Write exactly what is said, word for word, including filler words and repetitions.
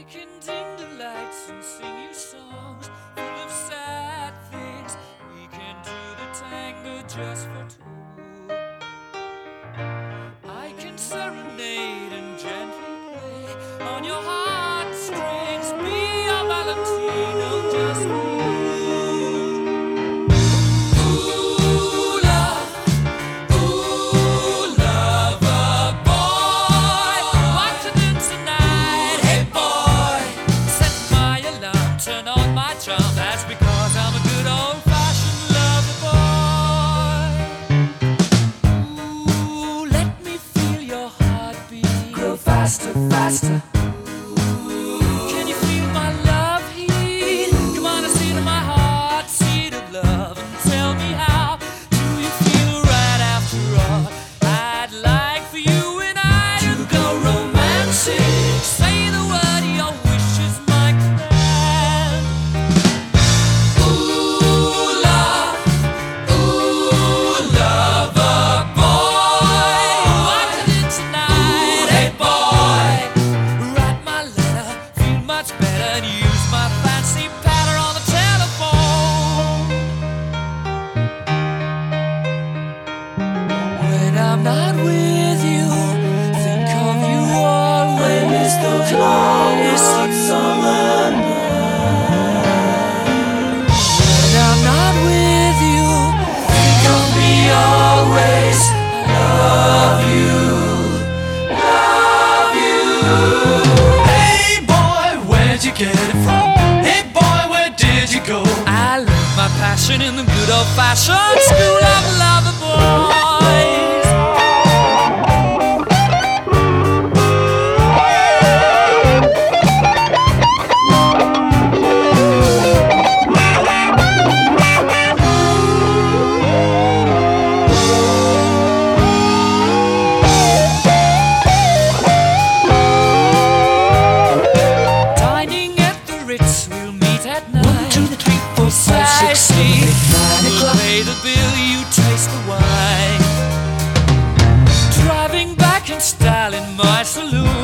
I can dim the lights and sing you songs full of sad things. We can do the tango just for two. I can serenade and gently play on your heartstrings. Be a Valentino just for you. That's because I'm a good old-fashioned lover boy. Ooh, let me feel your heartbeat grow faster, faster. Ooh, can you feel my love heat? Come on and see to my heart, seed of love, and tell me how do you feel right after all? I'd like for you and I to go romantic. Say the word, your wish is my command. I'm not with you, think of you always. The closest summer night. When I'm not with you, think of me always. Love you, love you. Hey boy, where'd you get it from? Hey boy, where did you go? I learned my passion in the good old-fashioned school of lover boys. We'll pay the bill, you taste the wine. Driving back in style in my saloon.